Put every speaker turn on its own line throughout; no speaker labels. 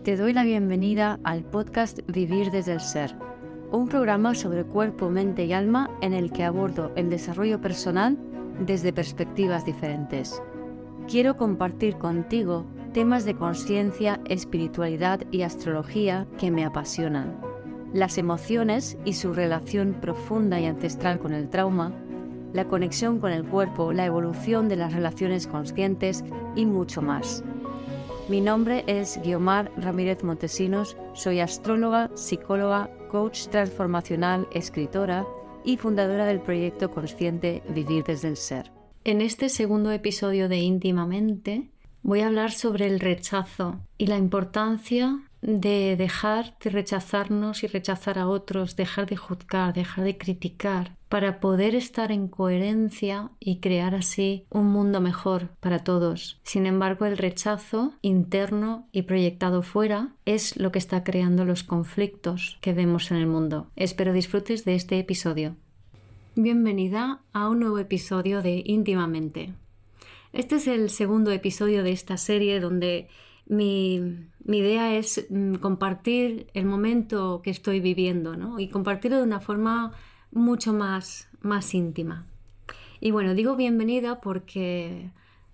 Te doy la bienvenida al podcast Vivir desde el Ser, un programa sobre cuerpo, mente y alma en el que abordo el desarrollo personal desde perspectivas diferentes. Quiero compartir contigo temas de conciencia, espiritualidad y astrología que me apasionan, las emociones y su relación profunda y ancestral con el trauma, la conexión con el cuerpo, la evolución de las relaciones conscientes y mucho más. Mi nombre es Guiomar Ramírez Montesinos, soy astróloga, psicóloga, coach transformacional, escritora y fundadora del proyecto consciente Vivir desde el Ser. En este segundo episodio de Íntimamente voy a hablar sobre el rechazo y la importancia de dejar de rechazarnos y rechazar a otros, dejar de juzgar, dejar de criticar, para poder estar en coherencia y crear así un mundo mejor para todos. Sin embargo, el rechazo interno y proyectado fuera es lo que está creando los conflictos que vemos en el mundo. Espero disfrutes de este episodio. Bienvenida a un nuevo episodio de Íntimamente. Este es el segundo episodio de esta serie donde mi idea es compartir el momento que estoy viviendo, ¿no? Y compartirlo de una forma mucho más íntima. Y bueno, digo bienvenida porque,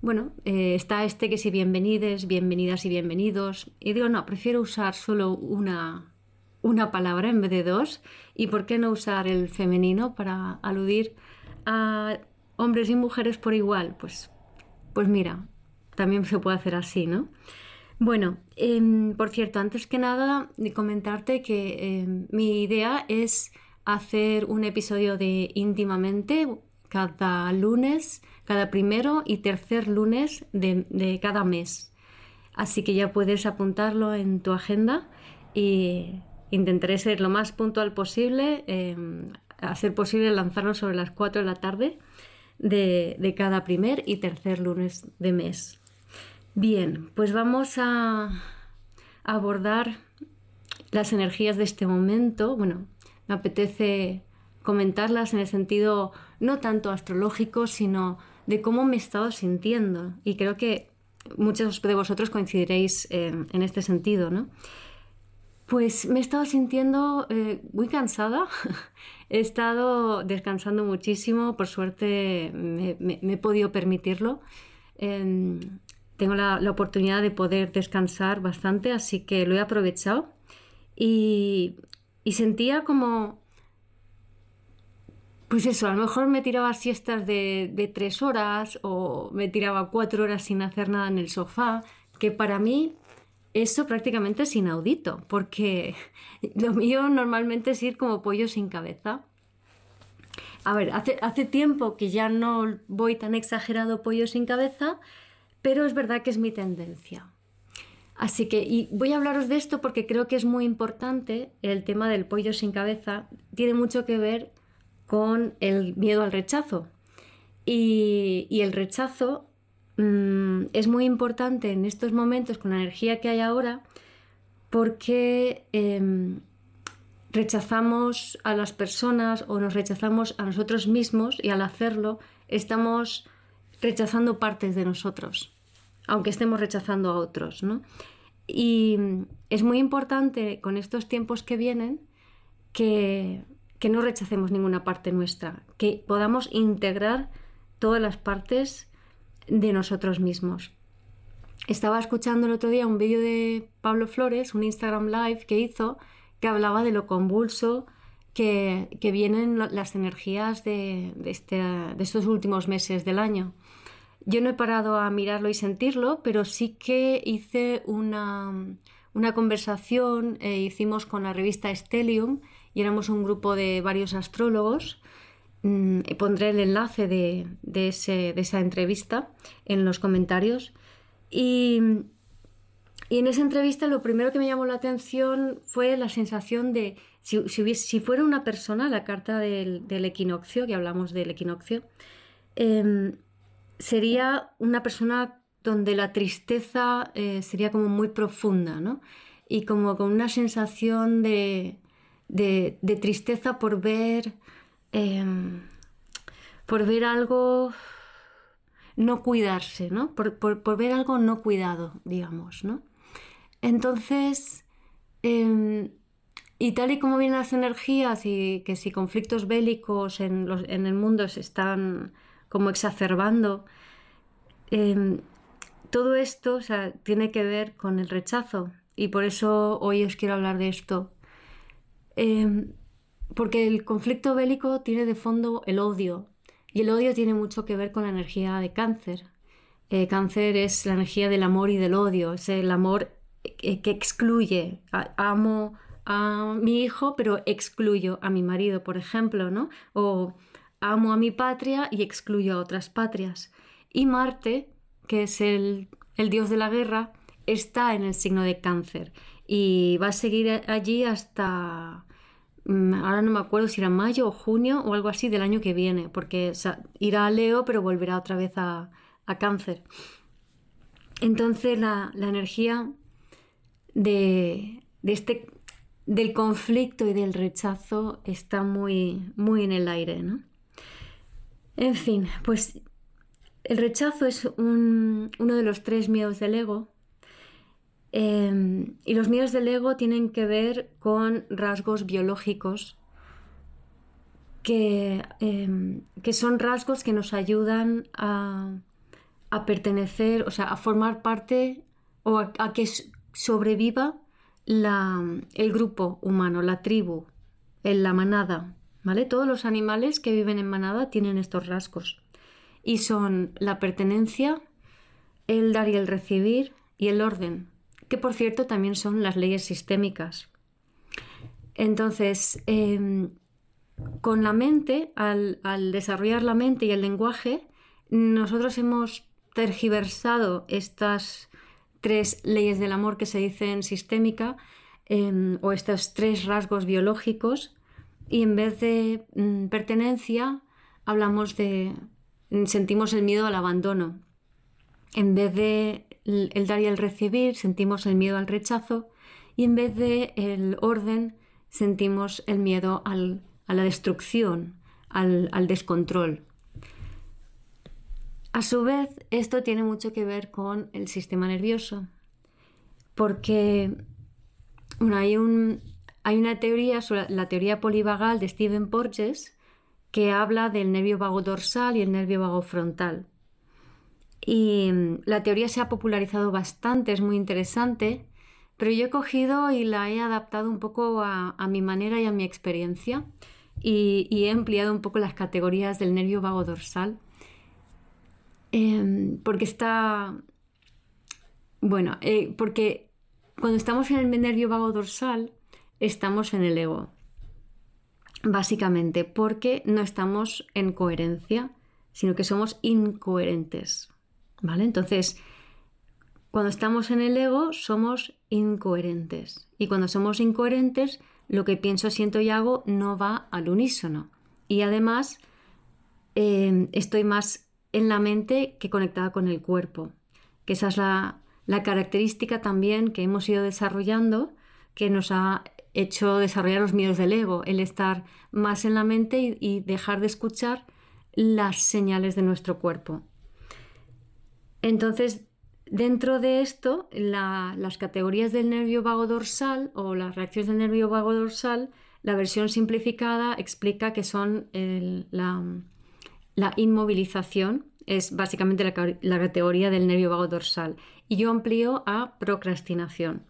está que si bienvenides, bienvenidas y bienvenidos. Y digo, no, prefiero usar solo una palabra en vez de dos. ¿Y por qué no usar el femenino para aludir a hombres y mujeres por igual? Pues mira, también se puede hacer así, ¿no? Bueno, por cierto, antes que nada, comentarte que mi idea es hacer un episodio de Íntimamente cada lunes, cada primero y tercer lunes de cada mes. Así que ya puedes apuntarlo en tu agenda y intentaré ser lo más puntual posible, a ser posible lanzarlo sobre las 4 de la tarde de cada primer y tercer lunes de mes. Bien, pues vamos a abordar las energías de este momento. Bueno, me apetece comentarlas en el sentido no tanto astrológico, sino de cómo me he estado sintiendo. Y creo que muchos de vosotros coincidiréis en este sentido, ¿no? Pues me he estado sintiendo muy cansada. He estado descansando muchísimo. Por suerte me he podido permitirlo. Tengo la oportunidad de poder descansar bastante, así que lo he aprovechado y sentía como, pues eso, a lo mejor me tiraba siestas de 3 horas o me tiraba 4 horas sin hacer nada en el sofá, que para mí eso prácticamente es inaudito, porque lo mío normalmente es ir como pollo sin cabeza. A ver, hace tiempo que ya no voy tan exagerado pollo sin cabeza, pero es verdad que es mi tendencia. Así que, y voy a hablaros de esto porque creo que es muy importante. El tema del pollo sin cabeza tiene mucho que ver con el miedo al rechazo. Y el rechazo es muy importante en estos momentos con la energía que hay ahora, porque rechazamos a las personas o nos rechazamos a nosotros mismos, y al hacerlo estamos rechazando partes de nosotros, aunque estemos rechazando a otros, ¿no? Y es muy importante con estos tiempos que vienen que no rechacemos ninguna parte nuestra, que podamos integrar todas las partes de nosotros mismos. Estaba escuchando el otro día un vídeo de Pablo Flores, un Instagram Live que hizo, que hablaba de lo convulso que vienen las energías de estos últimos meses del año. Yo no he parado a mirarlo y sentirlo, pero sí que hice una conversación, hicimos con la revista Stellium y éramos un grupo de varios astrólogos. Pondré el enlace de esa entrevista en los comentarios. Y en esa entrevista lo primero que me llamó la atención fue la sensación de si fuera una persona, la carta del equinoccio, que hablamos del equinoccio, sería una persona donde la tristeza sería como muy profunda, ¿no? Y como con una sensación de tristeza por ver algo no cuidarse, ¿no? Por ver algo no cuidado, digamos, ¿no? Entonces, y tal y como vienen las energías y que si conflictos bélicos en el mundo se están como exacerbando, todo esto, o sea, tiene que ver con el rechazo y por eso hoy os quiero hablar de esto. Porque el conflicto bélico tiene de fondo el odio y el odio tiene mucho que ver con la energía de Cáncer. Cáncer es la energía del amor y del odio, es el amor que excluye. Amo a mi hijo, pero excluyo a mi marido, por ejemplo, ¿no? O amo a mi patria y excluyo a otras patrias. Y Marte, que es el dios de la guerra, está en el signo de Cáncer y va a seguir allí hasta, ahora no me acuerdo si era mayo o junio o algo así del año que viene, porque irá a Leo pero volverá otra vez a Cáncer. Entonces la energía del conflicto y del rechazo está muy, muy en el aire, ¿no? En fin, pues el rechazo es uno de los 3 miedos del ego. Y los miedos del ego tienen que ver con rasgos biológicos que son rasgos que nos ayudan a pertenecer, o sea, a formar parte o a que sobreviva el grupo humano, la tribu, la manada, ¿vale? Todos los animales que viven en manada tienen estos rasgos y son la pertenencia, el dar y el recibir y el orden, que por cierto también son las leyes sistémicas. Entonces, con la mente, al desarrollar la mente y el lenguaje, nosotros hemos tergiversado estas 3 leyes del amor que se dicen sistémica, o estos 3 rasgos biológicos, y en vez de pertenencia sentimos el miedo al abandono. En vez de el dar y el recibir, sentimos el miedo al rechazo, y en vez de el orden, sentimos el miedo a la destrucción, al descontrol. A su vez, esto tiene mucho que ver con el sistema nervioso, porque hay una teoría, la teoría polivagal de Stephen Porges, que habla del nervio vago dorsal y el nervio vago frontal. Y la teoría se ha popularizado bastante, es muy interesante, pero yo he cogido y la he adaptado un poco a mi manera y a mi experiencia y he ampliado un poco las categorías del nervio vago dorsal. Porque porque cuando estamos en el nervio vago dorsal estamos en el ego, básicamente porque no estamos en coherencia, sino que somos incoherentes, ¿vale? Entonces, cuando estamos en el ego somos incoherentes y cuando somos incoherentes lo que pienso, siento y hago no va al unísono y además estoy más en la mente que conectada con el cuerpo, que esa es la característica también que hemos ido desarrollando, que nos ha hecho desarrollar los miedos del ego, el estar más en la mente y dejar de escuchar las señales de nuestro cuerpo. Entonces, dentro de esto, las categorías del nervio vago dorsal o las reacciones del nervio vago dorsal, la versión simplificada explica que son la inmovilización, es básicamente la categoría del nervio vago dorsal, y yo amplío a procrastinación.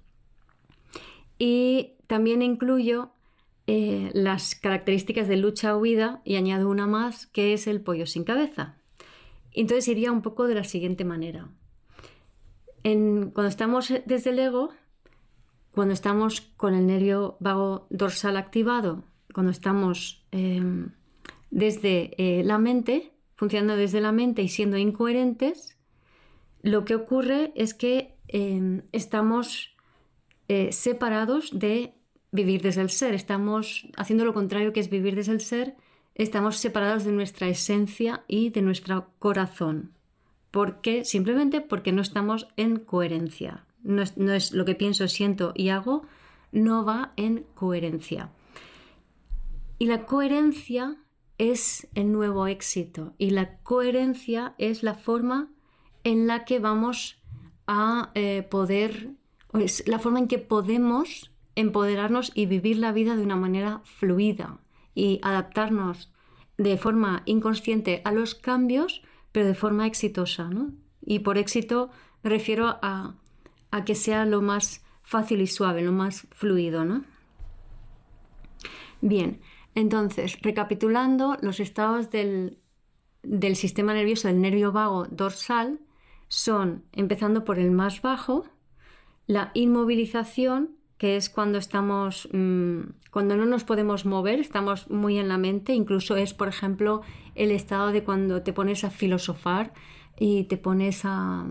Y también incluyo las características de lucha-huida y añado una más, que es el pollo sin cabeza. Entonces iría un poco de la siguiente manera. Cuando estamos desde el ego, cuando estamos con el nervio vago dorsal activado, cuando estamos desde la mente, funcionando desde la mente y siendo incoherentes, lo que ocurre es que estamos separados de vivir desde el ser. Estamos haciendo lo contrario, que es vivir desde el ser. Estamos separados de nuestra esencia y de nuestro corazón. ¿Por qué? Simplemente porque no estamos en coherencia. No es lo que pienso, siento y hago, no va en coherencia. Y la coherencia es el nuevo éxito. Y la coherencia es la forma en la que vamos a poder
es la forma en que podemos empoderarnos y vivir la vida de una manera fluida y adaptarnos de forma inconsciente a los cambios, pero de forma exitosa, ¿no? Y por éxito me refiero a que sea lo más fácil y suave, lo más fluido, ¿no? Bien, entonces, recapitulando, los estados del sistema nervioso, del nervio vago dorsal, son, empezando por el más bajo, la inmovilización, que es cuando estamos, cuando no nos podemos mover, estamos muy en la mente, incluso es, por ejemplo, el estado de cuando te pones a filosofar y te pones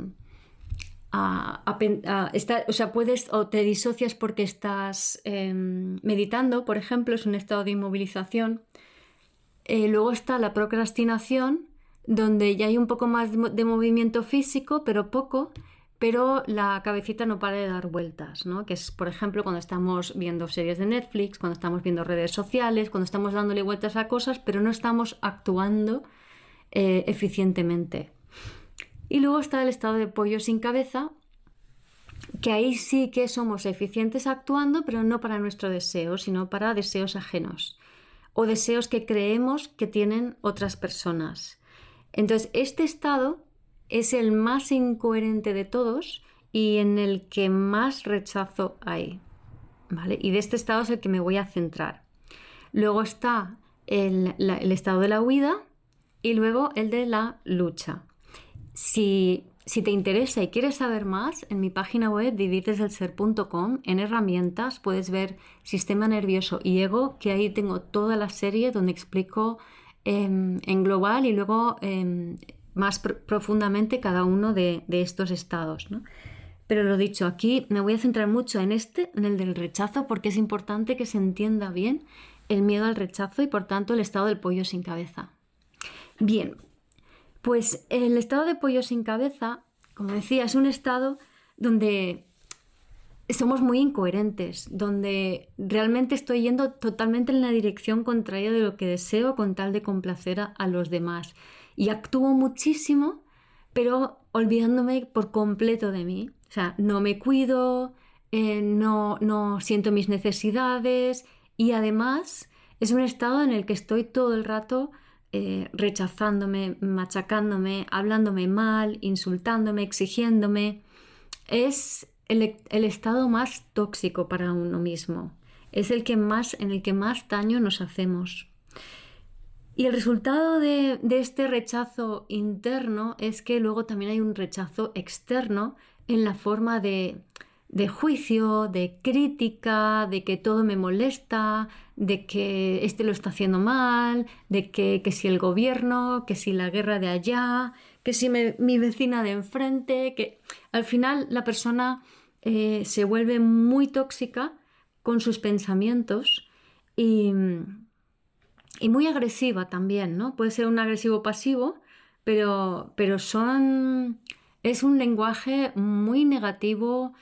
o sea, puedes o te disocias porque estás meditando, por ejemplo, es un estado de inmovilización. Luego está la procrastinación, donde ya hay un poco más de movimiento físico, pero poco, pero la cabecita no para de dar vueltas, ¿no? Que es, por ejemplo, cuando estamos viendo series de Netflix, cuando estamos viendo redes sociales, cuando estamos dándole vueltas a cosas, pero no estamos actuando eficientemente. Y luego está el estado de pollo sin cabeza, que ahí sí que somos eficientes actuando, pero no para nuestro deseo, sino para deseos ajenos o deseos que creemos que tienen otras personas. Entonces, este estado es el más incoherente de todos y en el que más rechazo hay, ¿vale? Y de este estado es el que me voy a centrar. Luego está el estado de la huida y luego el de la lucha. Si te interesa y quieres saber más, en mi página web vivirdesdelser.com, en herramientas, puedes ver sistema nervioso y ego, que ahí tengo toda la serie donde explico en global y luego más profundamente cada uno de estos estados, ¿no? Pero lo dicho, aquí me voy a centrar mucho en el del rechazo, porque es importante que se entienda bien el miedo al rechazo y por tanto el estado del pollo sin cabeza. Bien, pues el estado de pollo sin cabeza, como decía, es un estado donde somos muy incoherentes, donde realmente estoy yendo totalmente en la dirección contraria de lo que deseo con tal de complacer a los demás. Y actúo muchísimo, pero olvidándome por completo de mí. O sea, no me cuido, no siento mis necesidades y además es un estado en el que estoy todo el rato rechazándome, machacándome, hablándome mal, insultándome, exigiéndome. Es el estado más tóxico para uno mismo. Es en el que más daño nos hacemos. Y el resultado de este rechazo interno es que luego también hay un rechazo externo en la forma de juicio, de crítica, de que todo me molesta, de que este lo está haciendo mal, de que si el gobierno, que si la guerra de allá, que si mi vecina de enfrente, que al final la persona se vuelve muy tóxica con sus pensamientos y muy agresiva también, ¿no? Puede ser un agresivo pasivo, pero es un lenguaje muy negativo,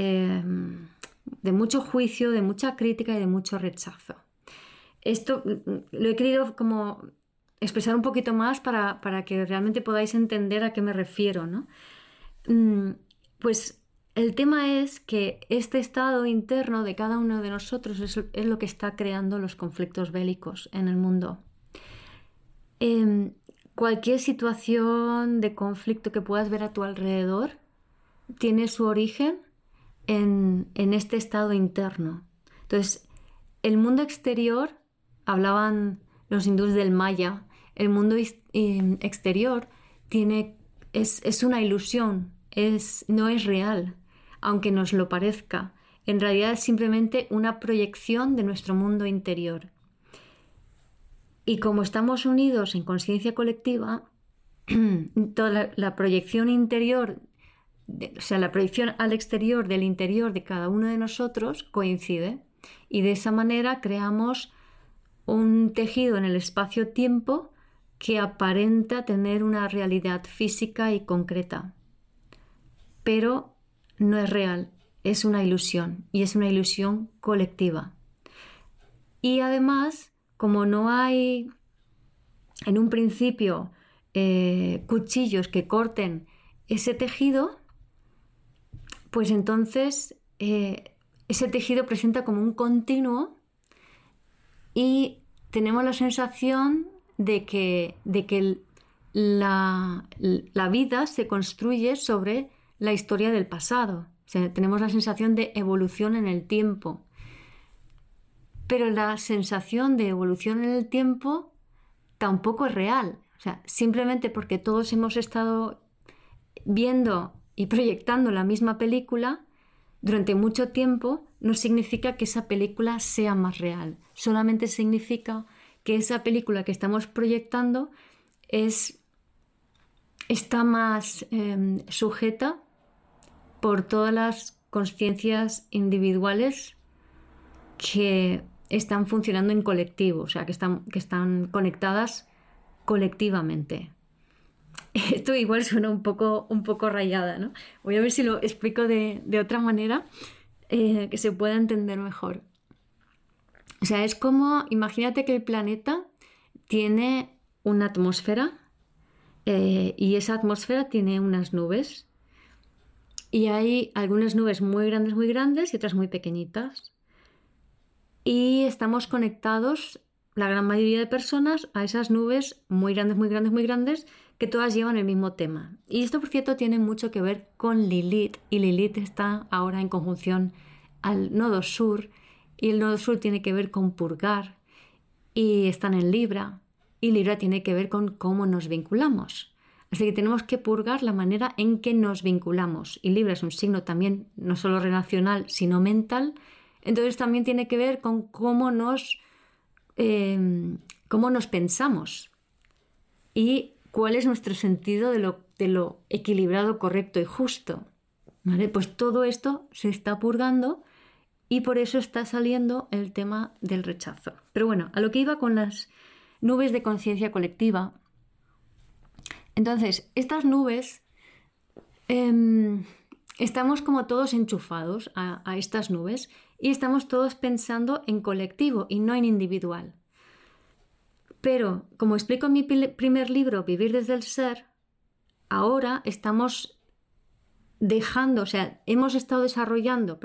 de mucho juicio, de mucha crítica y de mucho rechazo. Esto lo he querido como expresar un poquito más para que realmente podáis entender a qué me refiero, ¿no? Pues el tema es que este estado interno de cada uno de nosotros es lo que está creando los conflictos bélicos en el mundo. Cualquier situación de conflicto que puedas ver a tu alrededor tiene su origen en este estado interno. Entonces, el mundo exterior, hablaban los hindúes del Maya, el mundo exterior es una ilusión, no es real, aunque nos lo parezca. En realidad es simplemente una proyección de nuestro mundo interior. Y como estamos unidos en conciencia colectiva, toda la proyección interior, o sea, la proyección al exterior del interior de cada uno de nosotros coincide. Y de esa manera creamos un tejido en el espacio-tiempo que aparenta tener una realidad física y concreta. Pero no es real, es una ilusión y es una ilusión colectiva. Y además, como no hay en un principio cuchillos que corten ese tejido, pues entonces ese tejido presenta como un continuo y tenemos la sensación de que la vida se construye sobre la historia del pasado. O sea, tenemos la sensación de evolución en el tiempo. Pero la sensación de evolución en el tiempo tampoco es real. O sea, simplemente porque todos hemos estado viendo y proyectando la misma película durante mucho tiempo, no significa que esa película sea más real. Solamente significa que esa película que estamos proyectando está más sujeta por todas las conciencias individuales que están funcionando en colectivo, o sea, que están conectadas colectivamente. Esto igual suena un poco rayada, ¿no? Voy a ver si lo explico de otra manera que se pueda entender mejor. O sea, es como, imagínate que el planeta tiene una atmósfera y esa atmósfera tiene unas nubes y hay algunas nubes muy grandes y otras muy pequeñitas. Y estamos conectados, la gran mayoría de personas, a esas nubes muy grandes, que todas llevan el mismo tema. Y esto, por cierto, tiene mucho que ver con Lilith. Y Lilith está ahora en conjunción al nodo sur. Y el nodo sur tiene que ver con purgar. Y están en Libra. Y Libra tiene que ver con cómo nos vinculamos. Así que tenemos que purgar la manera en que nos vinculamos. Y Libra es un signo también no solo relacional, sino mental. Entonces también tiene que ver con cómo nos pensamos y cuál es nuestro sentido de lo equilibrado, correcto y justo. ¿Vale? Pues todo esto se está purgando y por eso está saliendo el tema del rechazo. Pero bueno, a lo que iba con las nubes de conciencia colectiva. Entonces, estas nubes, estamos como todos enchufados a estas nubes y estamos todos pensando en colectivo y no en individual. Pero, como explico en mi primer libro, Vivir desde el Ser, ahora estamos dejando, o sea, hemos estado desarrollando,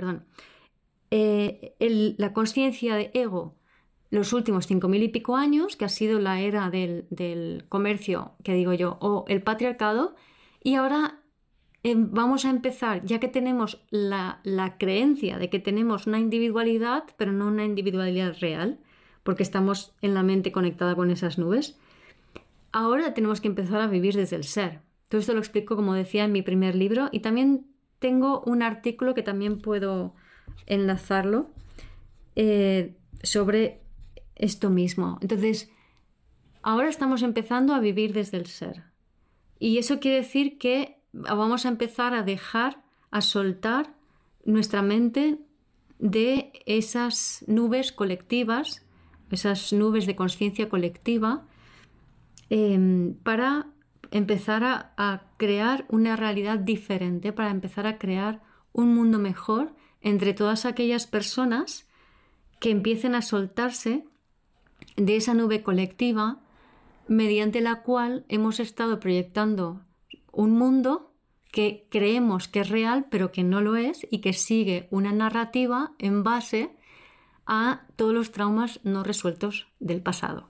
la conciencia de ego los últimos 5.000 y pico años, que ha sido la era del comercio, que digo yo, o el patriarcado, y ahora vamos a empezar, ya que tenemos la creencia de que tenemos una individualidad, pero no una individualidad real, porque estamos en la mente conectada con esas nubes, ahora tenemos que empezar a vivir desde el ser. Todo esto lo explico, como decía, en mi primer libro, y también tengo un artículo que también puedo enlazarlo sobre esto mismo. Entonces, ahora estamos empezando a vivir desde el ser. Y eso quiere decir que vamos a empezar a soltar nuestra mente de esas nubes colectivas, esas nubes de conciencia colectiva, para empezar a crear una realidad diferente, para empezar a crear un mundo mejor entre todas aquellas personas que empiecen a soltarse de esa nube colectiva mediante la cual hemos estado proyectando un mundo que creemos que es real pero que no lo es y que sigue una narrativa en base a todos los traumas no resueltos del pasado.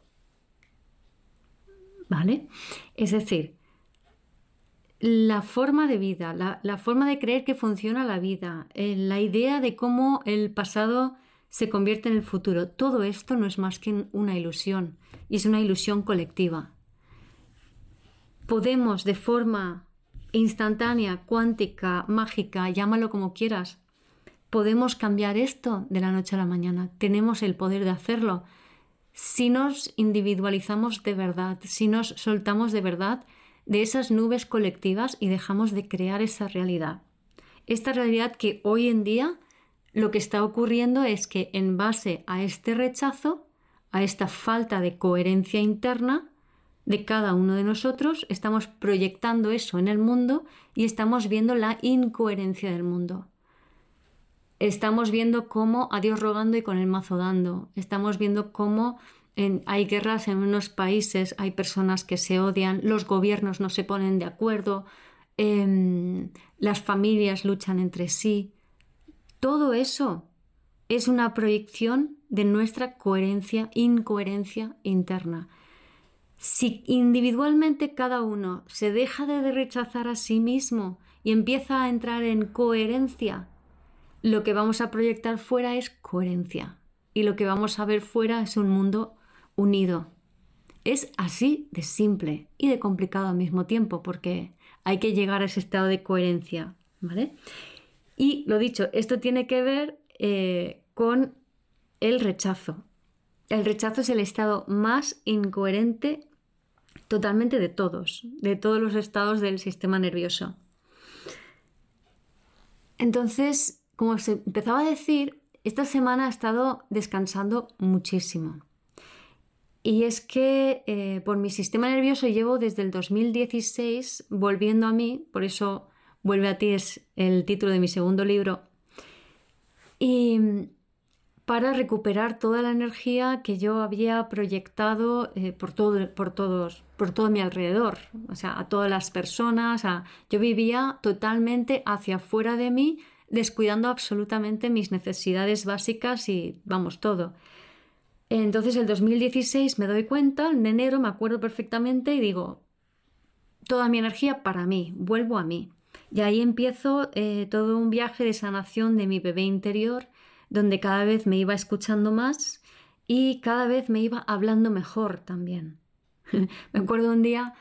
¿Vale? Es decir, la forma de vida, la forma de creer que funciona la vida, la idea de cómo el pasado se convierte en el futuro, todo esto no es más que una ilusión y es una ilusión colectiva. Podemos de forma instantánea, cuántica, mágica, llámalo como quieras, podemos cambiar esto de la noche a la mañana. Tenemos el poder de hacerlo si nos individualizamos de verdad, si nos soltamos de verdad de esas nubes colectivas y dejamos de crear esa realidad. Esta realidad que hoy en día lo que está ocurriendo es que en base a este rechazo, a esta falta de coherencia interna de cada uno de nosotros, estamos proyectando eso en el mundo y estamos viendo la incoherencia del mundo. Estamos viendo cómo a Dios rogando y con el mazo dando. Estamos viendo cómo hay guerras en unos países, hay personas que se odian, los gobiernos no se ponen de acuerdo, las familias luchan entre sí. todo eso es una proyección de nuestra incoherencia interna. Si individualmente cada uno se deja de rechazar a sí mismo y empieza a entrar en coherencia, lo que vamos a proyectar fuera es coherencia. Y lo que vamos a ver fuera es un mundo unido. Es así de simple y de complicado al mismo tiempo, porque hay que llegar a ese estado de coherencia, ¿vale? Y lo dicho, esto tiene que ver con el rechazo. El rechazo es el estado más incoherente totalmente de todos los estados del sistema nervioso. Entonces, como se empezaba a decir, esta semana he estado descansando muchísimo. Y es que por mi sistema nervioso llevo desde el 2016 volviendo a mí, por eso Vuelve a ti es el título de mi segundo libro, y para recuperar toda la energía que yo había proyectado por todo mi alrededor, o sea, a todas las personas. Yo vivía totalmente hacia afuera de mí, descuidando absolutamente mis necesidades básicas y, vamos, todo. Entonces, el 2016 me doy cuenta, en enero me acuerdo perfectamente y digo, toda mi energía para mí, vuelvo a mí. Y ahí empiezo todo un viaje de sanación de mi bebé interior, donde cada vez me iba escuchando más y cada vez me iba hablando mejor también. Me acuerdo un día,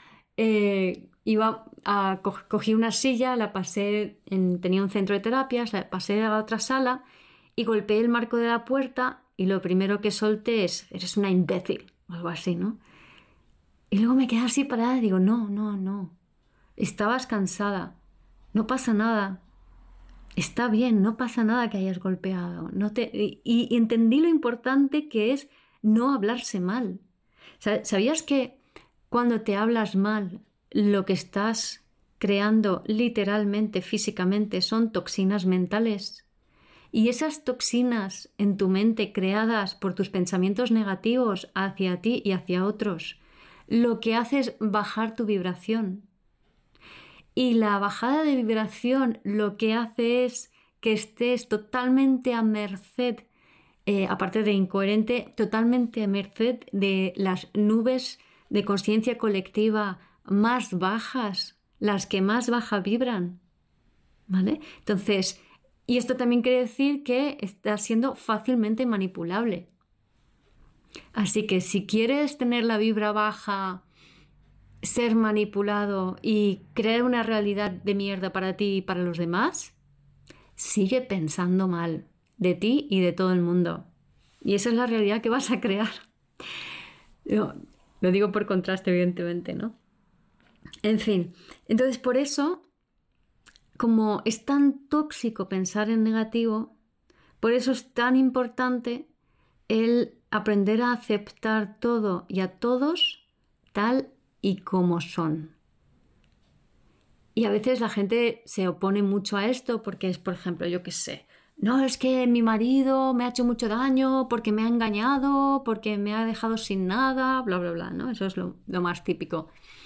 cogí una silla, la pasé, tenía un centro de terapias, la pasé a la otra sala y golpeé el marco de la puerta y lo primero que solté es, eres una imbécil, o algo así, ¿no? Y luego me quedé así parada y digo, no, estabas cansada, no pasa nada. Está bien, no pasa nada que hayas golpeado. Y entendí lo importante que es no hablarse mal. ¿Sabías que cuando te hablas mal, lo que estás creando literalmente, físicamente, son toxinas mentales? Y esas toxinas en tu mente creadas por tus pensamientos negativos hacia ti y hacia otros, lo que hace es bajar tu vibración. Y la bajada de vibración lo que hace es que estés totalmente a merced, aparte de incoherente, totalmente a merced de las nubes de conciencia colectiva más bajas, las que más baja vibran, ¿vale? Entonces, y esto también quiere decir que estás siendo fácilmente manipulable. Así que si quieres tener la vibra baja, ser manipulado y crear una realidad de mierda para ti y para los demás, sigue pensando mal de ti y de todo el mundo. Y esa es la realidad que vas a crear. Lo digo por contraste, evidentemente, ¿no? En fin, entonces por eso, como es tan tóxico pensar en negativo, por eso es tan importante el aprender a aceptar todo y a todos tal y como son. Y a veces la gente se opone mucho a esto porque es, por ejemplo, yo qué sé, no, es que mi marido me ha hecho mucho daño porque me ha engañado, porque me ha dejado sin nada, bla, bla, bla, ¿no? Eso es lo más típico.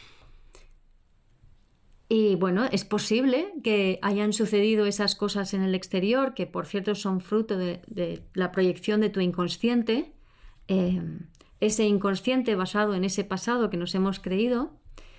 Y bueno, es posible que hayan sucedido esas cosas en el exterior, que por cierto son fruto de la proyección de tu inconsciente, ese inconsciente basado en ese pasado que nos hemos creído.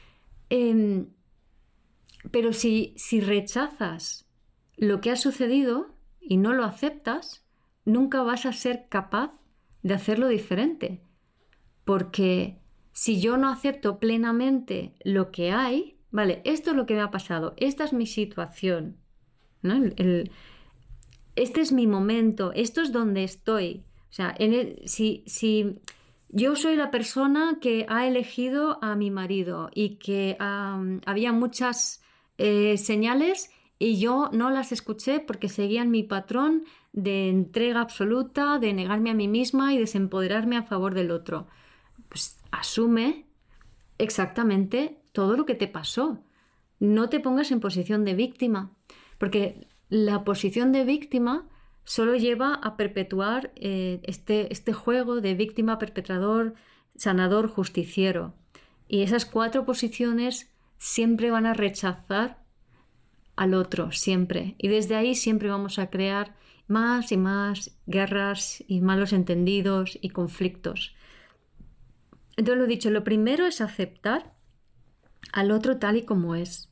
Pero si rechazas lo que ha sucedido y no lo aceptas, nunca vas a ser capaz de hacerlo diferente. Porque si yo no acepto plenamente lo que hay, vale, esto es lo que me ha pasado, esta es mi situación, ¿no? Este es mi momento, esto es donde estoy. O sea, si yo soy la persona que ha elegido a mi marido y que había muchas señales y yo no las escuché porque seguían mi patrón de entrega absoluta, de negarme a mí misma y desempoderarme a favor del otro. Pues asume exactamente todo lo que te pasó. No te pongas en posición de víctima, porque la posición de víctima solo lleva a perpetuar este juego de víctima, perpetrador, sanador, justiciero. Y esas 4 posiciones siempre van a rechazar al otro, siempre. Y desde ahí siempre vamos a crear más y más guerras y malos entendidos y conflictos. Entonces, lo dicho, lo primero es aceptar al otro tal y como es.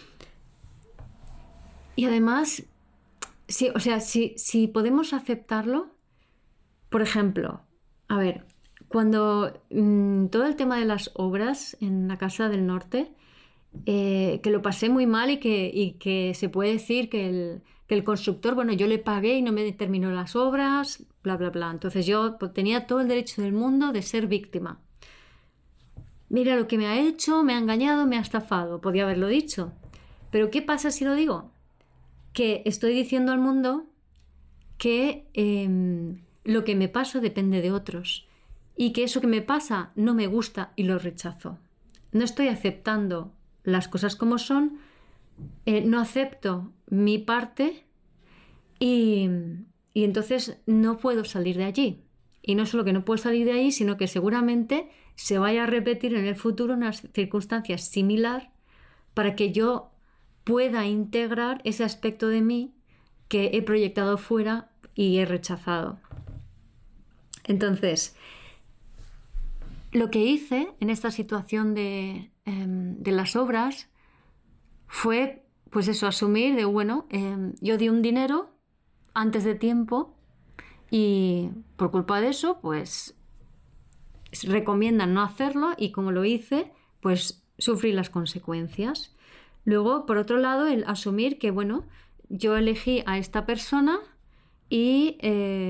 Y además, si podemos aceptarlo, por ejemplo, a ver, cuando todo el tema de las obras en la Casa del Norte, que lo pasé muy mal y que se puede decir que el constructor, bueno, yo le pagué y no me terminó las obras, bla, bla, bla. Entonces yo tenía todo el derecho del mundo de ser víctima. Mira lo que me ha hecho, me ha engañado, me ha estafado. Podía haberlo dicho. Pero ¿qué pasa si lo digo? Que estoy diciendo al mundo que lo que me pasa depende de otros y que eso que me pasa no me gusta y lo rechazo. No estoy aceptando las cosas como son, no acepto mi parte y entonces no puedo salir de allí. Y no solo que no puedo salir de ahí, sino que seguramente se vaya a repetir en el futuro una circunstancia similar para que yo pueda integrar ese aspecto de mí que he proyectado fuera y he rechazado. Entonces, lo que hice en esta situación de las obras fue, pues eso, asumir de, bueno, yo di un dinero antes de tiempo y por culpa de eso, pues recomiendan no hacerlo y como lo hice, pues sufrí las consecuencias. Luego, por otro lado, el asumir que, bueno, yo elegí a esta persona y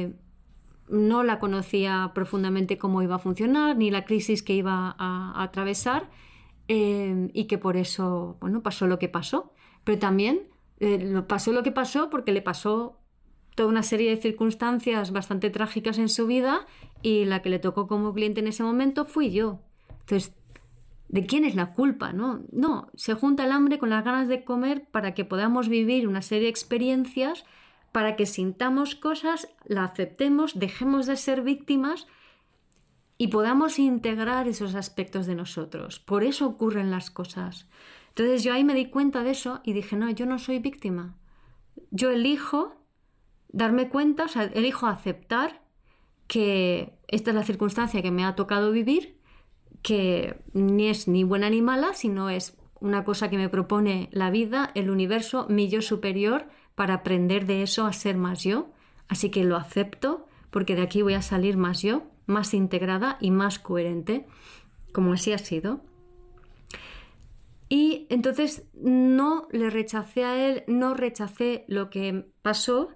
no la conocía profundamente cómo iba a funcionar, ni la crisis que iba a atravesar, y que por eso, bueno, pasó lo que pasó. Pero también pasó lo que pasó porque le pasó toda una serie de circunstancias bastante trágicas en su vida y la que le tocó como cliente en ese momento fui yo. Entonces, ¿de quién es la culpa? No, se junta el hambre con las ganas de comer para que podamos vivir una serie de experiencias, para que sintamos cosas, la aceptemos, dejemos de ser víctimas y podamos integrar esos aspectos de nosotros. Por eso ocurren las cosas. Entonces yo ahí me di cuenta de eso y dije, no, yo no soy víctima. Yo elijo darme cuenta, o sea, elijo aceptar que esta es la circunstancia que me ha tocado vivir, que ni es ni buena ni mala, sino es una cosa que me propone la vida, el universo, mi yo superior, para aprender de eso a ser más yo. Así que lo acepto porque de aquí voy a salir más yo, más integrada y más coherente, como así ha sido. Y entonces no le rechacé a él, no rechacé lo que pasó.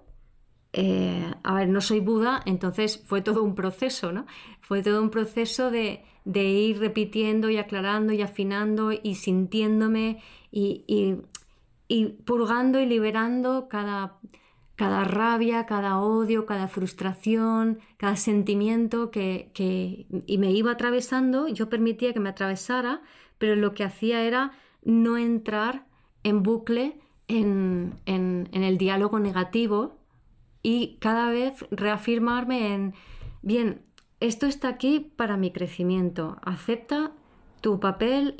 A ver, no soy Buda, entonces fue todo un proceso, ¿no? Fue todo un proceso de ir repitiendo y aclarando y afinando y sintiéndome y purgando y liberando cada rabia, cada odio, cada frustración, cada sentimiento y me iba atravesando. Yo permitía que me atravesara, pero lo que hacía era no entrar en bucle en el diálogo negativo y cada vez reafirmarme en, bien, esto está aquí para mi crecimiento, acepta tu papel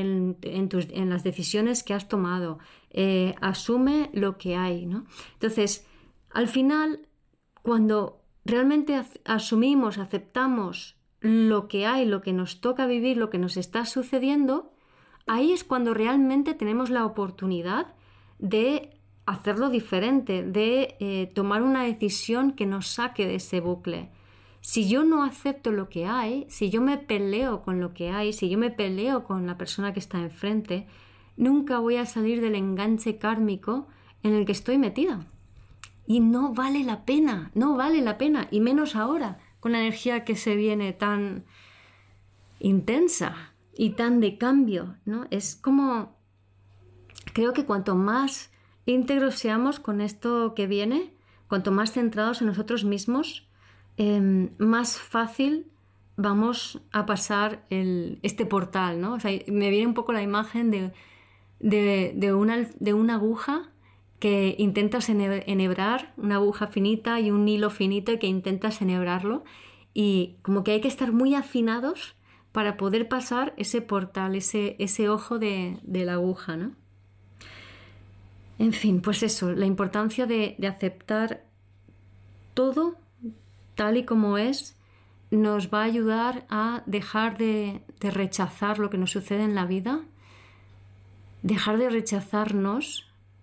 en las decisiones que has tomado, asume lo que hay, ¿no? Entonces, al final, cuando realmente asumimos, aceptamos lo que hay, lo que nos toca vivir, lo que nos está sucediendo, ahí es cuando realmente tenemos la oportunidad de hacerlo diferente, de tomar una decisión que nos saque de ese bucle. Si yo no acepto lo que hay, si yo me peleo con lo que hay, si yo me peleo con la persona que está enfrente, nunca voy a salir del enganche kármico en el que estoy metida. Y no vale la pena, y menos ahora, con la energía que se viene tan intensa y tan de cambio, ¿no? Es como, creo que cuanto más íntegros seamos con esto que viene, cuanto más centrados en nosotros mismos, más fácil vamos a pasar este portal, ¿no? O sea, me viene un poco la imagen de una aguja que intentas enhebrar, una aguja finita y un hilo finito y que intentas enhebrarlo, y como que hay que estar muy afinados para poder pasar ese portal, ese ojo de la aguja, ¿no? En fin, pues eso, la importancia de aceptar todo tal y como es nos va a ayudar a dejar de rechazar lo que nos sucede en la vida, dejar de rechazarnos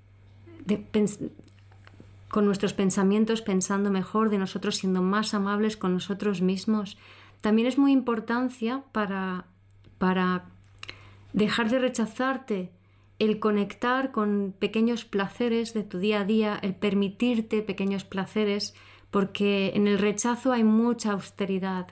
con nuestros pensamientos, pensando mejor de nosotros, siendo más amables con nosotros mismos. También es muy importante para dejar de rechazarte el conectar con pequeños placeres de tu día a día, el permitirte pequeños placeres, porque en el rechazo hay mucha austeridad.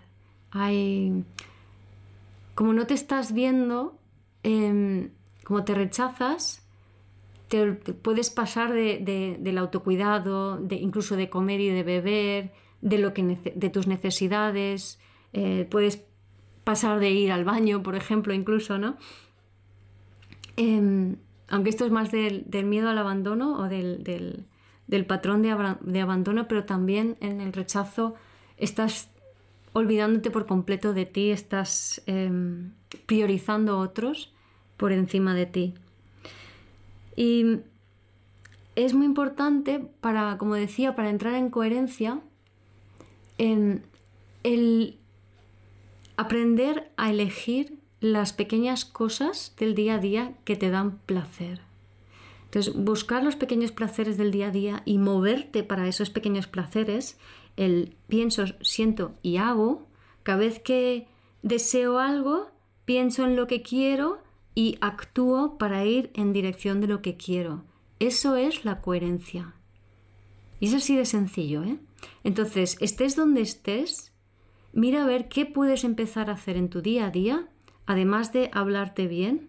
Como no te estás viendo, como te rechazas, te puedes pasar del autocuidado, incluso de comer y de beber, de tus necesidades, puedes pasar de ir al baño, por ejemplo, incluso, ¿no? Aunque esto es más del miedo al abandono o del patrón de abandono, pero también en el rechazo estás olvidándote por completo de ti, estás priorizando a otros por encima de ti. Y es muy importante como decía, para entrar en coherencia, el aprender a elegir las pequeñas cosas del día a día que te dan placer. Entonces, buscar los pequeños placeres del día a día y moverte para esos pequeños placeres, el pienso, siento y hago. Cada vez que deseo algo, pienso en lo que quiero y actúo para ir en dirección de lo que quiero. Eso es la coherencia. Y es así de sencillo, ¿eh? Entonces, estés donde estés, mira a ver qué puedes empezar a hacer en tu día a día, además de hablarte bien.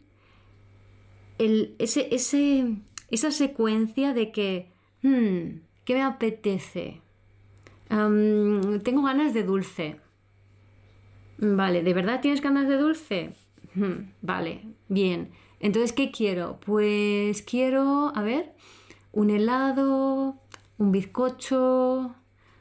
Esa secuencia de que, ¿qué me apetece? Tengo ganas de dulce. Vale, ¿de verdad tienes ganas de dulce? Vale, bien. Entonces, ¿qué quiero? Pues quiero, un helado, un bizcocho,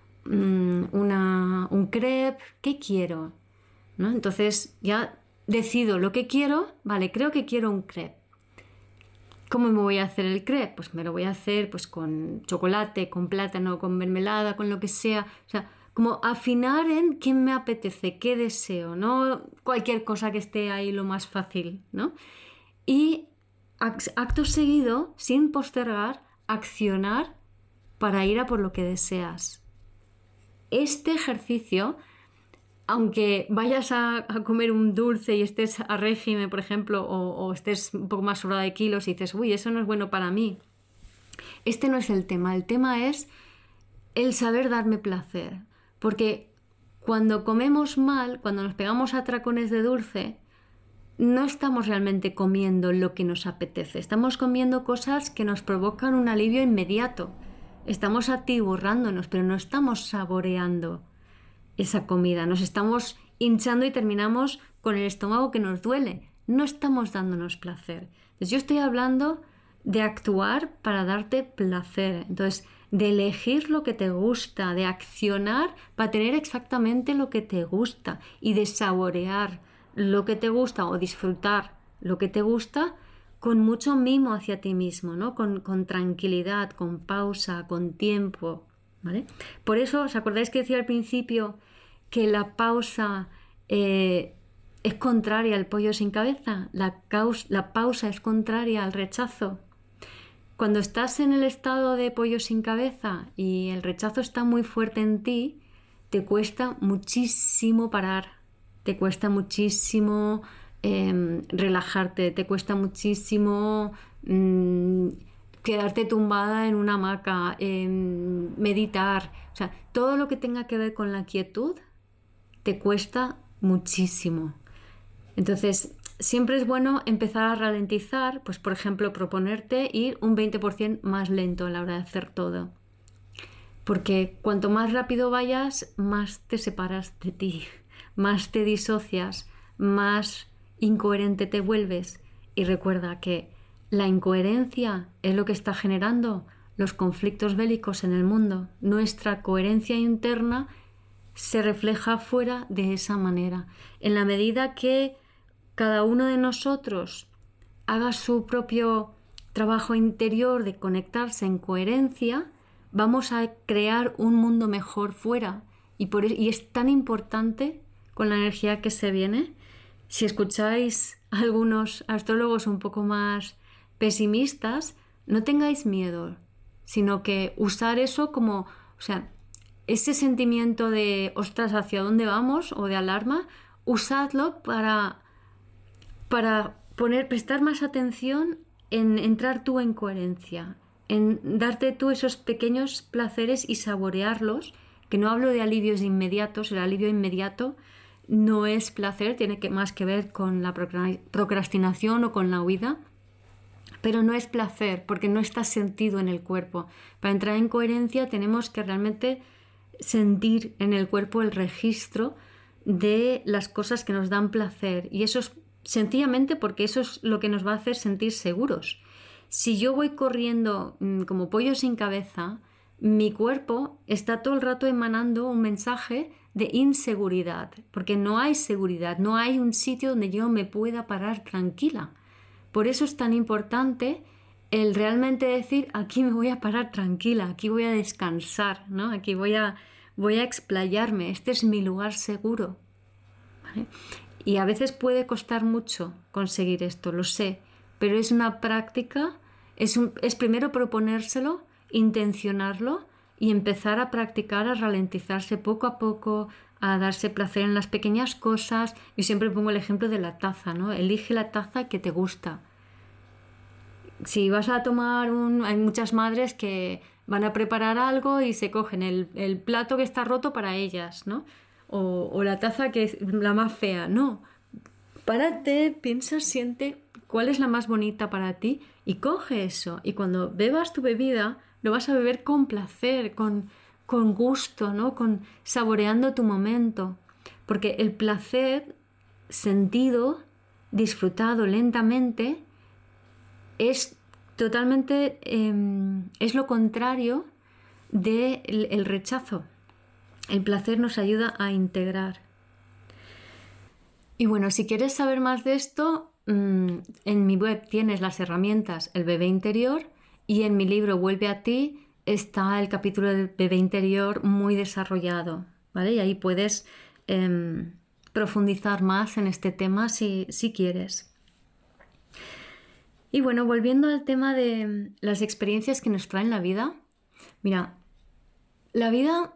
un crepe. ¿Qué quiero? ¿No? Entonces, ya decido lo que quiero. Vale, creo que quiero un crepe. ¿Cómo me voy a hacer el crepe? Pues me lo voy a hacer pues con chocolate, con plátano, con mermelada, con lo que sea. O sea, como afinar en qué me apetece, qué deseo, no cualquier cosa que esté ahí lo más fácil, ¿no? Y acto seguido, sin postergar, accionar para ir a por lo que deseas. Este ejercicio, aunque vayas a comer un dulce y estés a régimen, por ejemplo, o estés un poco más sobrada de kilos y dices, uy, eso no es bueno para mí. Este no es el tema. El tema es el saber darme placer. Porque cuando comemos mal, cuando nos pegamos atracones de dulce, no estamos realmente comiendo lo que nos apetece. Estamos comiendo cosas que nos provocan un alivio inmediato. Estamos atiborrándonos, pero no estamos saboreando esa comida. Nos estamos hinchando y terminamos con el estómago que nos duele. No estamos dándonos placer. Entonces, yo estoy hablando de actuar para darte placer. Entonces, de elegir lo que te gusta, de accionar para tener exactamente lo que te gusta y de saborear lo que te gusta o disfrutar lo que te gusta con mucho mimo hacia ti mismo, ¿no? Con tranquilidad, con pausa, con tiempo, ¿vale? Por eso, ¿os acordáis que decía al principio que la pausa es contraria al pollo sin cabeza? La pausa es contraria al rechazo. Cuando estás en el estado de pollo sin cabeza y el rechazo está muy fuerte en ti, te cuesta muchísimo parar, te cuesta muchísimo relajarte, te cuesta muchísimo quedarte tumbada en una hamaca, meditar. O sea, todo lo que tenga que ver con la quietud te cuesta muchísimo. Entonces, siempre es bueno empezar a ralentizar, pues por ejemplo, proponerte ir un 20% más lento a la hora de hacer todo. Porque cuanto más rápido vayas, más te separas de ti, más te disocias, más incoherente te vuelves. Y recuerda que la incoherencia es lo que está generando los conflictos bélicos en el mundo. Nuestra coherencia interna se refleja fuera de esa manera. En la medida que cada uno de nosotros haga su propio trabajo interior de conectarse en coherencia, vamos a crear un mundo mejor fuera. Y es tan importante con la energía que se viene. Si escucháis a algunos astrólogos un poco más pesimistas, no tengáis miedo, sino que usar eso como, o sea, ese sentimiento de ostras, ¿hacia dónde vamos? O de alarma, usadlo para prestar más atención en entrar tú en coherencia, en darte tú esos pequeños placeres y saborearlos, que no hablo de alivios inmediatos, el alivio inmediato no es placer, tiene más que ver con la procrastinación o con la huida, pero no es placer porque no está sentido en el cuerpo. Para entrar en coherencia tenemos que realmente sentir en el cuerpo el registro de las cosas que nos dan placer, y eso es sencillamente porque eso es lo que nos va a hacer sentir seguros. Si yo voy corriendo como pollo sin cabeza, mi cuerpo está todo el rato emanando un mensaje de inseguridad, porque no hay seguridad, no hay un sitio donde yo me pueda parar tranquila. Por eso es tan importante el realmente decir, aquí me voy a parar tranquila, aquí voy a descansar, ¿no? Aquí voy a explayarme, este es mi lugar seguro, ¿vale? Y a veces puede costar mucho conseguir esto, lo sé, pero es una práctica, es primero proponérselo, intencionarlo y empezar a practicar, a ralentizarse poco a poco, a darse placer en las pequeñas cosas. Yo siempre pongo el ejemplo de la taza, ¿no? Elige la taza que te gusta. Si vas a tomar hay muchas madres que van a preparar algo y se cogen el plato que está roto para ellas, ¿no? O la taza que es la más fea. No, párate, piensa, siente cuál es la más bonita para ti y coge eso. Y cuando bebas tu bebida, lo vas a beber con placer, con gusto, ¿no? Saboreando tu momento. Porque el placer sentido, disfrutado lentamente, es totalmente, es lo contrario del rechazo. El placer nos ayuda a integrar. Y bueno, si quieres saber más de esto, en mi web tienes las herramientas El bebé interior, y en mi libro Vuelve a ti está el capítulo del bebé interior muy desarrollado, ¿vale? Y ahí puedes profundizar más en este tema si quieres. Y bueno, volviendo al tema de las experiencias que nos traen la vida. Mira, la vida,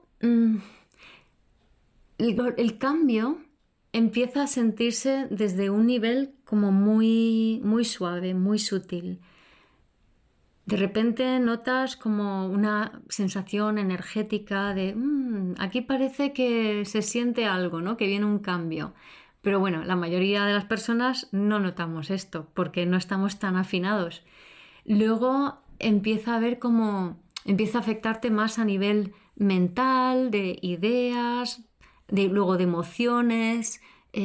el cambio empieza a sentirse desde un nivel como muy, muy suave, muy sutil. De repente notas como una sensación energética de aquí parece que se siente algo, ¿no? Que viene un cambio. Pero bueno, la mayoría de las personas no notamos esto porque no estamos tan afinados. Luego empieza a ver cómo empieza a afectarte más a nivel mental, de ideas, luego de emociones.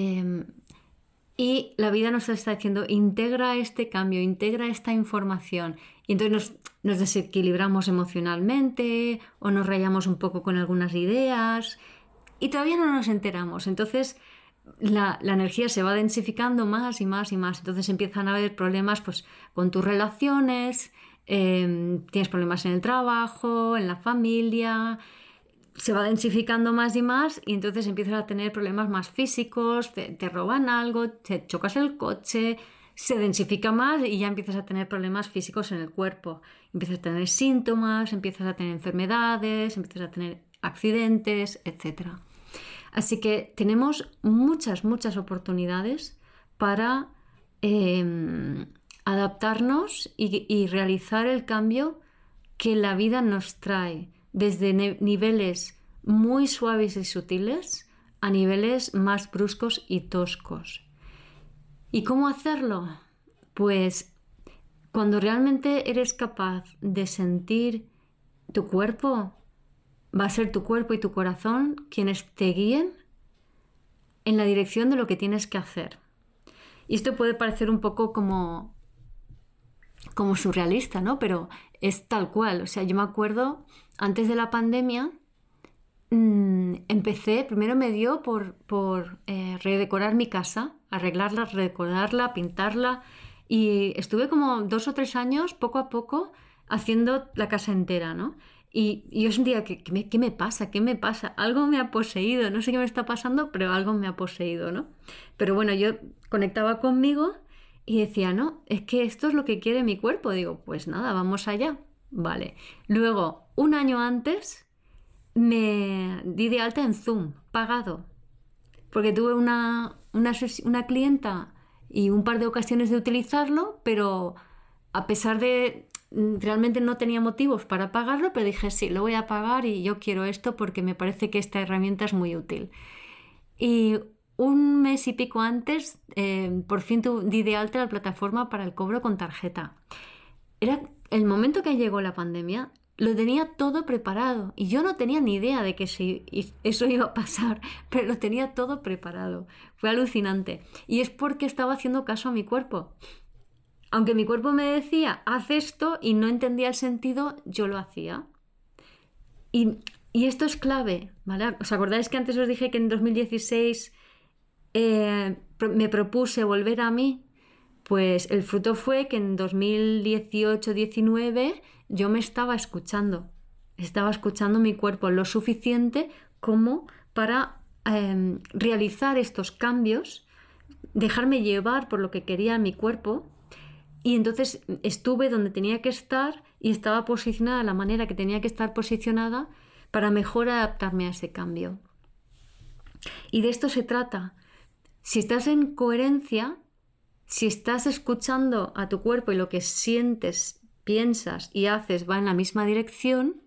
Y la vida nos está diciendo, integra este cambio, integra esta información. Y entonces nos desequilibramos emocionalmente o nos rayamos un poco con algunas ideas y todavía no nos enteramos. Entonces la energía se va densificando más y más y más. Entonces empiezan a haber problemas pues, con tus relaciones, tienes problemas en el trabajo, en la familia. Se va densificando más y más y entonces empiezas a tener problemas más físicos, te roban algo, te chocas el coche, se densifica más y ya empiezas a tener problemas físicos en el cuerpo. Empiezas a tener síntomas, empiezas a tener enfermedades, empiezas a tener accidentes, etc. Así que tenemos muchas oportunidades para adaptarnos y realizar el cambio que la vida nos trae. Desde niveles muy suaves y sutiles a niveles más bruscos y toscos. ¿Y cómo hacerlo? Pues cuando realmente eres capaz de sentir tu cuerpo, va a ser tu cuerpo y tu corazón quienes te guíen en la dirección de lo que tienes que hacer. Y esto puede parecer un poco como surrealista, ¿no? Pero es tal cual. O sea, yo me acuerdo, antes de la pandemia, primero me dio por redecorar mi casa, arreglarla, redecorarla, pintarla, y estuve como 2 o 3 años, poco a poco, haciendo la casa entera, ¿no? Y yo sentía que ¿qué me pasa? ¿Qué me pasa? Algo me ha poseído, no sé qué me está pasando, pero algo me ha poseído, ¿no? Pero bueno, yo conectaba conmigo y decía, no, es que esto es lo que quiere mi cuerpo. Digo, pues nada, vamos allá. Vale. Luego, un año antes, me di de alta en Zoom, pagado, porque tuve una clienta y un par de ocasiones de utilizarlo, pero a pesar de... Realmente no tenía motivos para pagarlo, pero dije, sí, lo voy a pagar y yo quiero esto porque me parece que esta herramienta es muy útil. Y un mes y pico antes, por fin di de alta la plataforma para el cobro con tarjeta. Era el momento que llegó la pandemia, lo tenía todo preparado y yo no tenía ni idea de que eso iba a pasar, pero lo tenía todo preparado. Fue alucinante. Y es porque estaba haciendo caso a mi cuerpo. Aunque mi cuerpo me decía, haz esto, y no entendía el sentido, yo lo hacía. Y esto es clave, ¿vale? ¿Os acordáis que antes os dije que en 2016 me propuse volver a mí? Pues el fruto fue que en 2018-19 yo me estaba escuchando mi cuerpo lo suficiente como para realizar estos cambios, dejarme llevar por lo que quería mi cuerpo. Y entonces estuve donde tenía que estar y estaba posicionada de la manera que tenía que estar posicionada para mejor adaptarme a ese cambio. Y de esto se trata. Si estás en coherencia, si estás escuchando a tu cuerpo y lo que sientes, piensas y haces va en la misma dirección,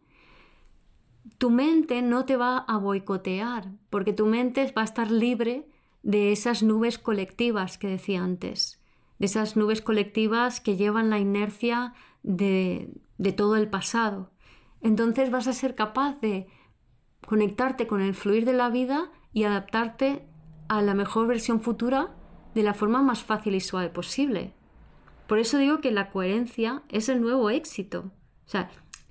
tu mente no te va a boicotear, porque tu mente va a estar libre de esas nubes colectivas que decía antes. De esas nubes colectivas que llevan la inercia de todo el pasado. Entonces vas a ser capaz de conectarte con el fluir de la vida y adaptarte a la mejor versión futura de la forma más fácil y suave posible. Por eso digo que la coherencia es el nuevo éxito. O sea,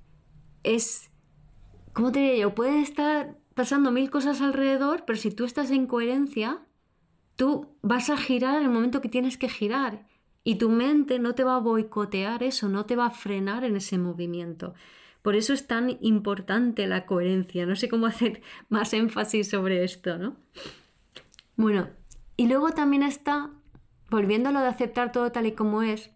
¿cómo te diría yo? Pueden estar pasando 1000 cosas alrededor, pero si tú estás en coherencia, tú vas a girar en el momento que tienes que girar y tu mente no te va a boicotear eso, no te va a frenar en ese movimiento. Por eso es tan importante la coherencia. No sé cómo hacer más énfasis sobre esto, ¿no? Bueno, y luego también está, volviendo a lo de aceptar todo tal y como es,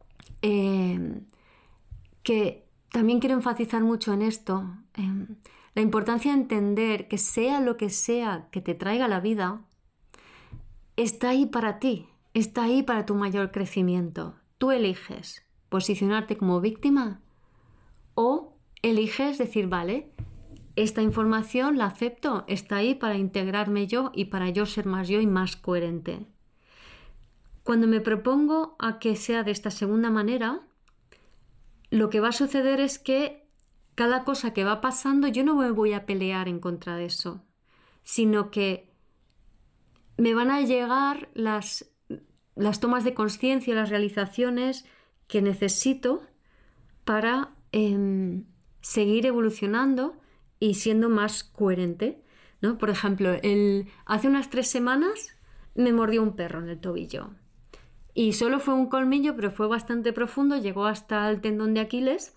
que también quiero enfatizar mucho en esto, la importancia de entender que sea lo que sea que te traiga la vida, está ahí para ti, está ahí para tu mayor crecimiento. Tú eliges posicionarte como víctima o eliges decir, vale, esta información la acepto, está ahí para integrarme yo y para yo ser más yo y más coherente. Cuando me propongo a que sea de esta segunda manera, lo que va a suceder es que cada cosa que va pasando yo no me voy a pelear en contra de eso, sino que me van a llegar las tomas de conciencia, las realizaciones que necesito para seguir evolucionando y siendo más coherente, ¿no? Por ejemplo, hace unas 3 semanas me mordió un perro en el tobillo. Y solo fue un colmillo, pero fue bastante profundo, llegó hasta el tendón de Aquiles.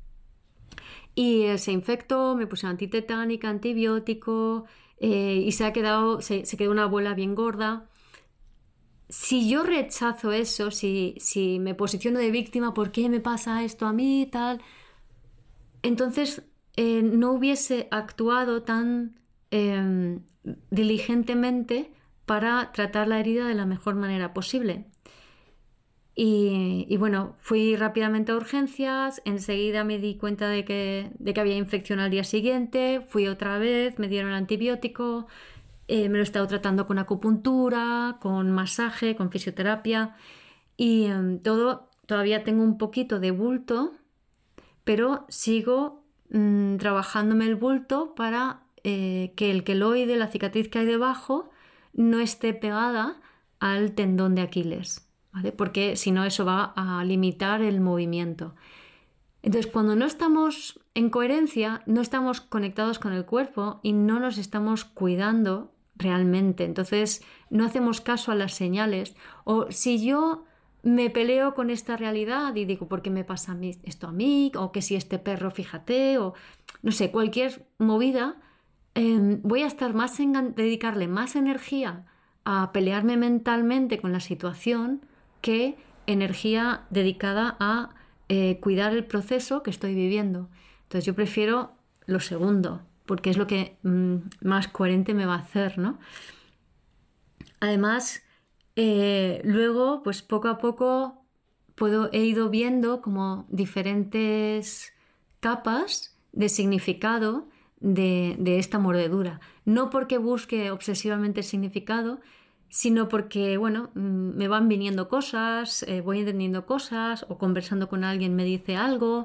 Y se infectó, me puse antitetánica, antibiótico, y se quedó una bola bien gorda. Si yo rechazo eso, si me posiciono de víctima, ¿por qué me pasa esto a mí y tal? Entonces no hubiese actuado tan diligentemente para tratar la herida de la mejor manera posible. Y bueno, fui rápidamente a urgencias, enseguida me di cuenta de que había infección al día siguiente, fui otra vez, me dieron antibiótico, me lo he estado tratando con acupuntura, con masaje, con fisioterapia y todavía tengo un poquito de bulto, pero sigo trabajándome el bulto para que el queloide, la cicatriz que hay debajo, no esté pegada al tendón de Aquiles. ¿Vale? Porque si no eso va a limitar el movimiento. Entonces, cuando no estamos en coherencia, no estamos conectados con el cuerpo y no nos estamos cuidando realmente. Entonces, no hacemos caso a las señales. O si yo me peleo con esta realidad y digo, ¿por qué me pasa esto a mí? O que si este perro, fíjate, o no sé, cualquier movida, voy a estar dedicarle más energía a pelearme mentalmente con la situación que energía dedicada a cuidar el proceso que estoy viviendo. Entonces yo prefiero lo segundo, porque es lo que más coherente me va a hacer, ¿no? Además, luego, pues poco a poco he ido viendo como diferentes capas de significado de esta mordedura. No porque busque obsesivamente el significado, sino porque, bueno, me van viniendo cosas, voy entendiendo cosas, o conversando con alguien me dice algo.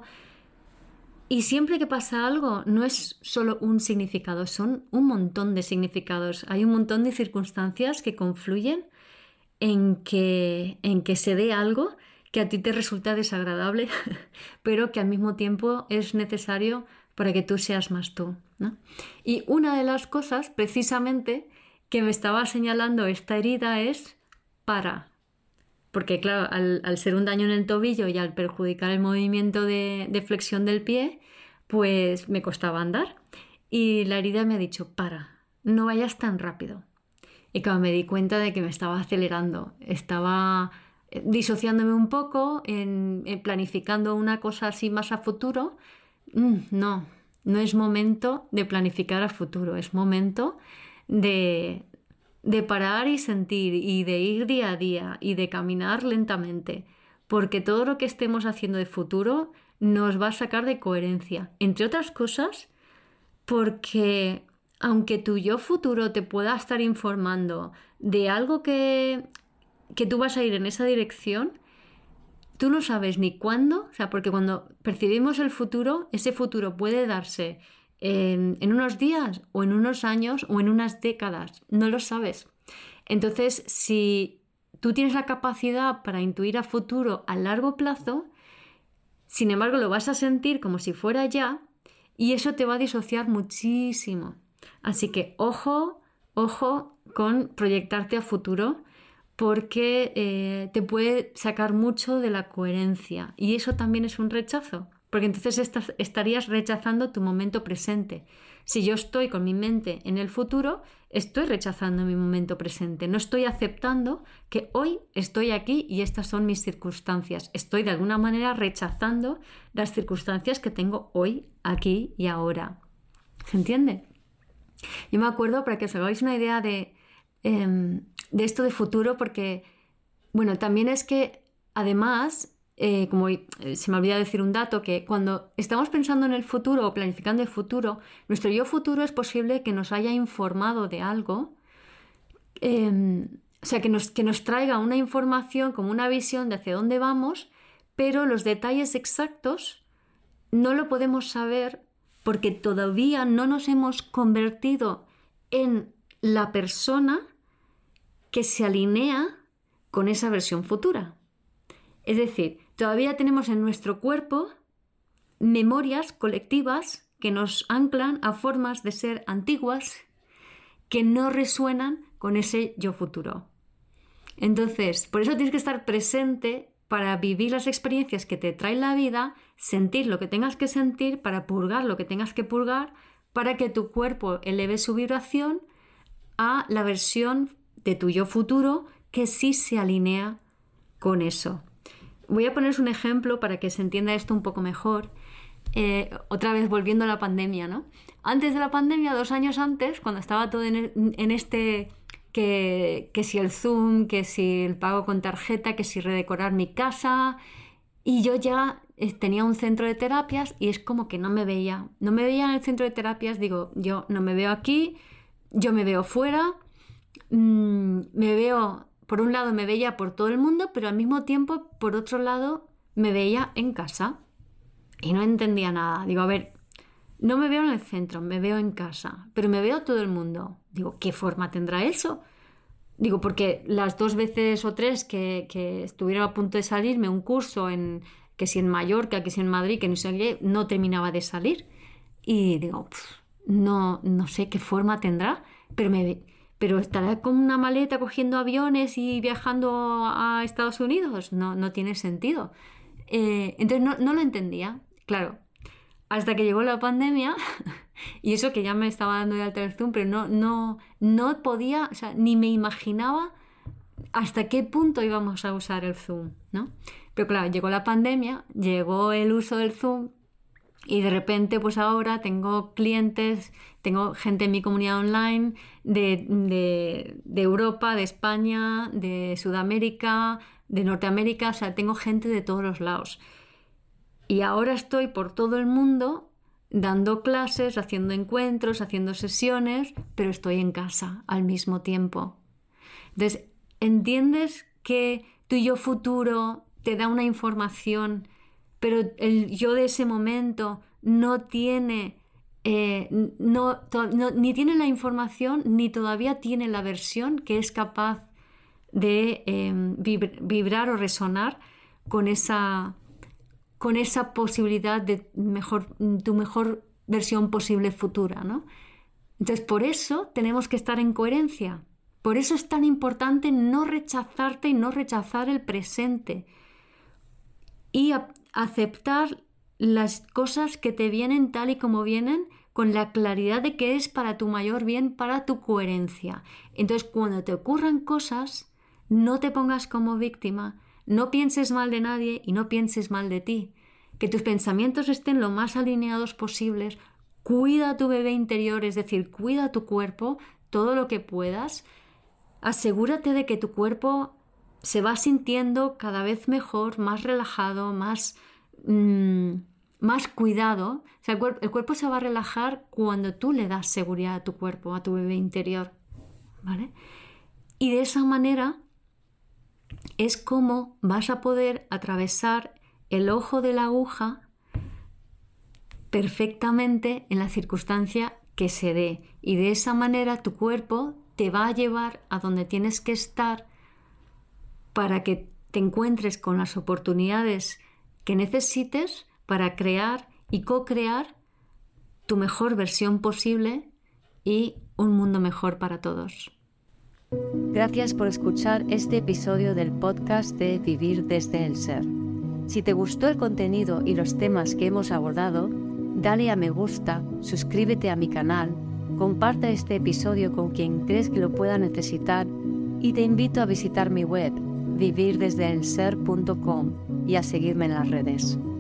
Y siempre que pasa algo, no es solo un significado, son un montón de significados. Hay un montón de circunstancias que confluyen en que se dé algo que a ti te resulta desagradable, pero que al mismo tiempo es necesario para que tú seas más tú, ¿no? Y una de las cosas, precisamente, que me estaba señalando esta herida es para. Porque claro, al ser un daño en el tobillo y al perjudicar el movimiento de flexión del pie, pues me costaba andar. Y la herida me ha dicho, para, no vayas tan rápido. Y claro, me di cuenta de que me estaba acelerando, estaba disociándome un poco, en planificando una cosa así más a futuro. No es momento de planificar a futuro, es momento de parar y sentir y de ir día a día y de caminar lentamente, porque todo lo que estemos haciendo de futuro nos va a sacar de coherencia, entre otras cosas, porque aunque tu yo futuro te pueda estar informando de algo que tú vas a ir en esa dirección, tú no sabes ni cuándo, o sea, porque cuando percibimos el futuro, ese futuro puede darse en unos días o en unos años o en unas décadas, no lo sabes. Entonces, si tú tienes la capacidad para intuir a futuro a largo plazo, sin embargo lo vas a sentir como si fuera ya y eso te va a disociar muchísimo. Así que ojo con proyectarte a futuro, porque te puede sacar mucho de la coherencia y eso también es un rechazo. Porque entonces estarías rechazando tu momento presente. Si yo estoy con mi mente en el futuro, estoy rechazando mi momento presente. No estoy aceptando que hoy estoy aquí y estas son mis circunstancias. Estoy de alguna manera rechazando las circunstancias que tengo hoy, aquí y ahora. ¿Se entiende? Yo me acuerdo, para que os hagáis una idea de esto de futuro, porque, bueno, también es que además... como se me olvida decir un dato, que cuando estamos pensando en el futuro o planificando el futuro, nuestro yo futuro es posible que nos haya informado de algo, o sea, que nos traiga una información como una visión de hacia dónde vamos, pero los detalles exactos no lo podemos saber porque todavía no nos hemos convertido en la persona que se alinea con esa versión futura. Es decir, todavía tenemos en nuestro cuerpo memorias colectivas que nos anclan a formas de ser antiguas que no resuenan con ese yo futuro. Entonces, por eso tienes que estar presente para vivir las experiencias que te trae la vida, sentir lo que tengas que sentir, para purgar lo que tengas que purgar, para que tu cuerpo eleve su vibración a la versión de tu yo futuro que sí se alinea con eso. Voy a poneros un ejemplo para que se entienda esto un poco mejor. Otra vez volviendo a la pandemia, ¿no? Antes de la pandemia, 2 años antes, cuando estaba todo en este que si el Zoom, que si el pago con tarjeta, que si redecorar mi casa, y yo ya tenía un centro de terapias y es como que no me veía en el centro de terapias. Digo, yo no me veo aquí, yo me veo fuera, por un lado me veía por todo el mundo, pero al mismo tiempo, por otro lado, me veía en casa y no entendía nada. Digo, a ver, no me veo en el centro, me veo en casa, pero me veo todo el mundo. Digo, ¿qué forma tendrá eso? Digo, porque las 2 veces o 3 que estuvieron a punto de salirme un curso, que si en Mallorca, que si en Madrid, que no sé qué, no terminaba de salir. Y digo, no sé qué forma tendrá, pero pero ¿estará con una maleta cogiendo aviones y viajando a Estados Unidos? No tiene sentido. Entonces no lo entendía, claro. Hasta que llegó la pandemia, y eso que ya me estaba dando de alta el Zoom, pero no podía, o sea, ni me imaginaba hasta qué punto íbamos a usar el Zoom, ¿no? Pero claro, llegó la pandemia, llegó el uso del Zoom, y de repente, pues ahora tengo clientes, tengo gente en mi comunidad online de Europa, de España, de Sudamérica, de Norteamérica, o sea, tengo gente de todos los lados. Y ahora estoy por todo el mundo dando clases, haciendo encuentros, haciendo sesiones, pero estoy en casa al mismo tiempo. Entonces, ¿entiendes que tu yo futuro te da una información, pero el yo de ese momento no tiene, ni tiene la información, ni todavía tiene la versión que es capaz de vibrar o resonar con esa posibilidad de tu mejor versión posible futura, ¿no? Entonces, por eso tenemos que estar en coherencia. Por eso es tan importante no rechazarte y no rechazar el presente. Y aceptar las cosas que te vienen tal y como vienen, con la claridad de que es para tu mayor bien, para tu coherencia. Entonces, cuando te ocurran cosas, no te pongas como víctima, no pienses mal de nadie y no pienses mal de ti. Que tus pensamientos estén lo más alineados posibles. Cuida a tu bebé interior, es decir, cuida a tu cuerpo todo lo que puedas. Asegúrate de que tu cuerpo se va sintiendo cada vez mejor, más relajado, más cuidado. O sea, el cuerpo se va a relajar cuando tú le das seguridad a tu cuerpo, a tu bebé interior, ¿vale? Y de esa manera es como vas a poder atravesar el ojo de la aguja perfectamente en la circunstancia que se dé. Y de esa manera tu cuerpo te va a llevar a donde tienes que estar para que te encuentres con las oportunidades que necesites para crear y co-crear tu mejor versión posible y un mundo mejor para todos.
Gracias por escuchar este episodio del podcast de Vivir desde el Ser. Si te gustó el contenido y los temas que hemos abordado, dale a me gusta, suscríbete a mi canal, comparte este episodio con quien crees que lo pueda necesitar y te invito a visitar mi web vivirdesdeelser.com y a seguirme en las redes.